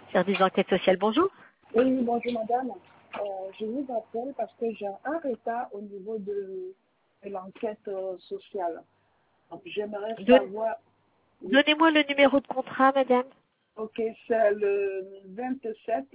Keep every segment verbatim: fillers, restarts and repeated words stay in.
Service d'enquête sociale, bonjour. Oui, bonjour madame. Euh, je vous appelle parce que j'ai un retard au niveau de, de l'enquête euh, sociale. Donc j'aimerais Donne- savoir. Oui. Donnez-moi le numéro de contrat, madame. Ok, c'est le vingt-sept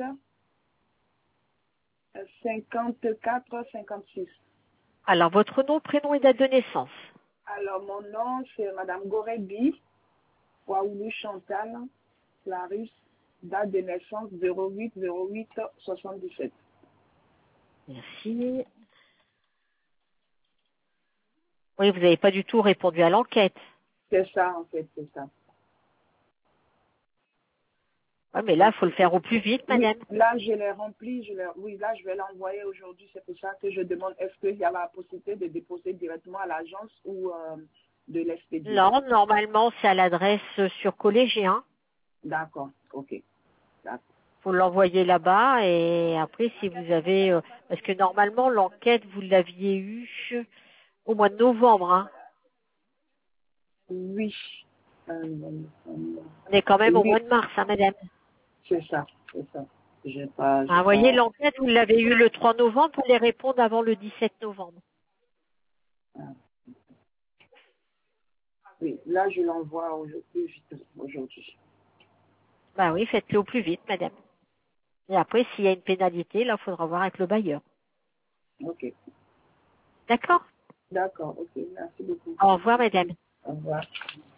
cinquante-quatre cinquante-six. Alors, votre nom, prénom et date de naissance. Alors mon nom c'est madame Gorebi, Waoulou Chantal, Clarisse, date de naissance zéro huit zéro huit soixante-dix-sept. Merci. Oui, vous n'avez pas du tout répondu à l'enquête. C'est ça en fait, c'est ça. Oui, mais là, il faut le faire au plus vite, Oui, madame. là, je l'ai rempli. Je l'ai- oui, là, je vais l'envoyer aujourd'hui. C'est pour ça que je demande est-ce qu'il y a la possibilité de déposer directement à l'agence ou euh, de l'expédier. Non, normalement, c'est à l'adresse euh, sur collégien. D'accord, ok. D'accord. Faut l'envoyer là-bas et après, si vous avez... euh, parce que normalement, l'enquête, vous l'aviez eue au mois de novembre. Hein. Oui. Euh, euh, On est quand même au oui, mois de mars, hein, madame. c'est ça, c'est ça. J'ai pas, Ah, j'ai vous voyez, pas. l'enquête, vous l'avez eue le trois novembre, pour les répondre avant le dix-sept novembre. Ah, oui, là, je l'envoie aujourd'hui. vite, aujourd'hui. Bah oui, faites-le au plus vite, madame. Et après, s'il y a une pénalité, là, il faudra voir avec le bailleur. Ok. D'accord? D'accord, ok. Merci beaucoup. Au revoir, madame. Au revoir.